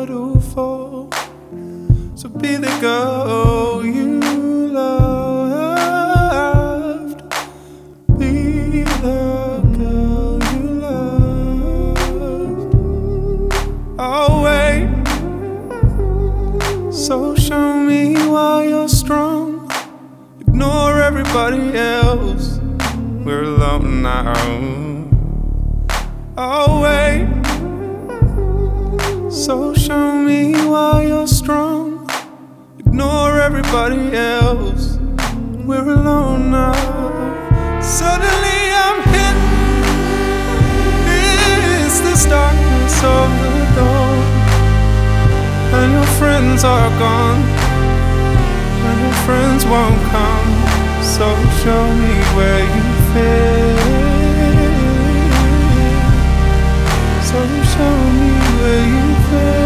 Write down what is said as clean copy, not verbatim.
to fall. So be the girl you loved. Be the girl you loved. I'll wait. So show me why you're strong. Ignore everybody else. We're alone now. I'll wait. So show me why you're strong. Ignore everybody else. We're alone now. Suddenly I'm hit. It's this darkness of the dawn, and your friends are gone, and your friends won't come. So show me where you fit. So show me where you fit.